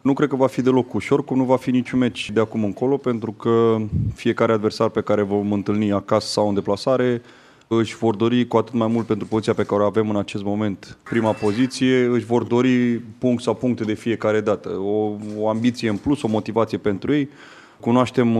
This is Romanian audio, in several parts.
Nu cred că va fi deloc ușor, cum nu va fi niciun meci de acum încolo, pentru că fiecare adversar pe care vom întâlni acasă sau în deplasare își vor dori cu atât mai mult pentru poziția pe care o avem în acest moment. Prima poziție, își vor dori punct sau puncte de fiecare dată. O ambiție în plus, o motivație pentru ei. Cunoaștem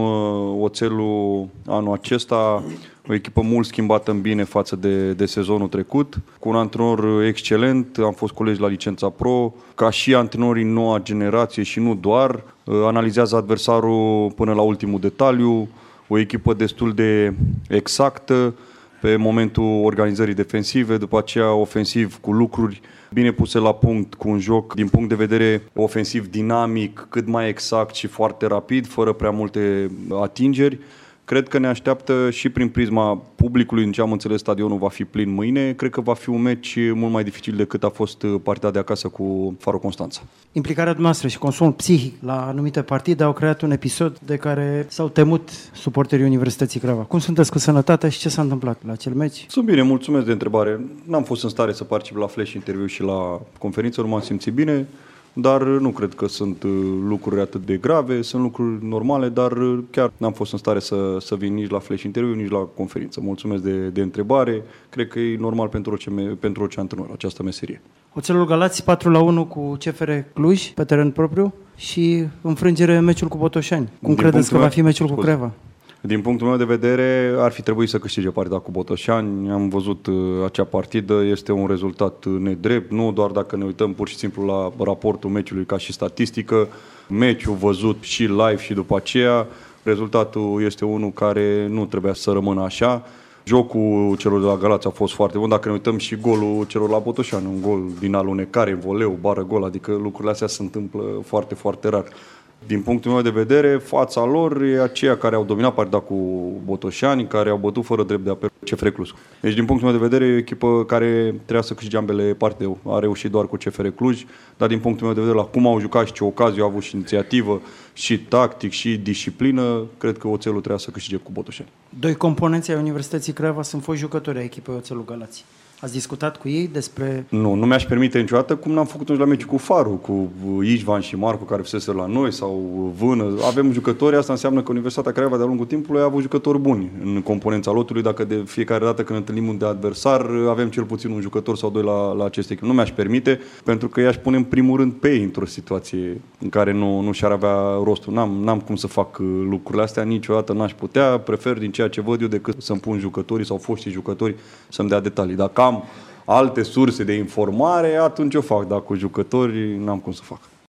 Oțelul anul acesta, o echipă mult schimbată în bine față de sezonul trecut, cu un antrenor excelent, am fost colegi la licența Pro, ca și antrenorii noua generație și nu doar, analizează adversarul până la ultimul detaliu, o echipă destul de exactă pe momentul organizării defensive, după aceea ofensiv cu lucruri bine puse la punct, cu un joc din punct de vedere ofensiv dinamic, cât mai exact și foarte rapid, fără prea multe atingeri. Cred că ne așteaptă și prin prisma publicului, în ce am înțeles, stadionul va fi plin mâine. Cred că va fi un meci mult mai dificil decât a fost partida de acasă cu Faro Constanța. Implicarea dumneavoastră și consumul psihic la anumite partide au creat un episod de care s-au temut suporterii Universității Craiova. Cum sunteți cu sănătatea și ce s-a întâmplat la acel meci? Sunt bine, mulțumesc de întrebare. N-am fost în stare să particip la flash interviu și la conferință, nu m-am simțit bine. Dar nu cred că sunt lucruri atât de grave, sunt lucruri normale, dar chiar n-am fost în stare să vin nici la flash interview, nici la conferință. Mulțumesc de întrebare, cred că e normal pentru orice antrenor această meserie. Oțelul Galați 4-1 cu CFR Cluj pe teren propriu și înfrângere în meciul cu Botoșani. Cum credeți că va fi meciul cu Craiova? Din punctul meu de vedere, ar fi trebuit să câștige partida cu Botoșani. Am văzut acea partidă, este un rezultat nedrept, nu doar dacă ne uităm pur și simplu la raportul meciului ca și statistică, meciul văzut și live și după aceea, rezultatul este unul care nu trebuia să rămână așa. Jocul celor de la Galați a fost foarte bun, dacă ne uităm și golul celor la Botoșani, un gol din alunecare, voleu, bară gol, adică lucrurile astea se întâmplă foarte, foarte rar. Din punctul meu de vedere, fața lor e aceia care au dominat partida cu Botoșani, care au bătut fără drept de apel CFR Cluj. Deci, din punctul meu de vedere, e o echipă care trebuia să câștige ambele partide. A reușit doar cu CFR Cluj, dar din punctul meu de vedere, la cum au jucat și ce ocazie au avut și inițiativă, și tactic, și disciplină, cred că Oțelul trebuia să câștige cu Botoșani. Doi componenți ai Universității Craiova sunt foști jucători ai echipei Oțelul Galați. Ați discutat cu ei despre... Nu mi-aș permite niciodată, cum n-am făcut la meciul cu Faru, cu Ișvan și Marcu, care fusese la noi, sau Vână. Avem jucători, asta înseamnă că Universitatea Craiova de-a lungul timpului a avut jucători buni în componența lotului, dacă de fiecare dată când întâlnim un de adversar, avem cel puțin un jucător sau doi la aceste echipe. Nu mi-aș permite, pentru că i-aș pune în primul rând pe ei într-o situație în care nu și-ar avea rostul. N-am cum să fac lucrurile astea, niciodată n-aș putea, prefer din ceea ce văd eu decât să-mi pun jucătorii sau foștii jucători să-mi dea detalii. Dacă am alte surse de informare, atunci o fac, dar cu jucători n-am cum să fac.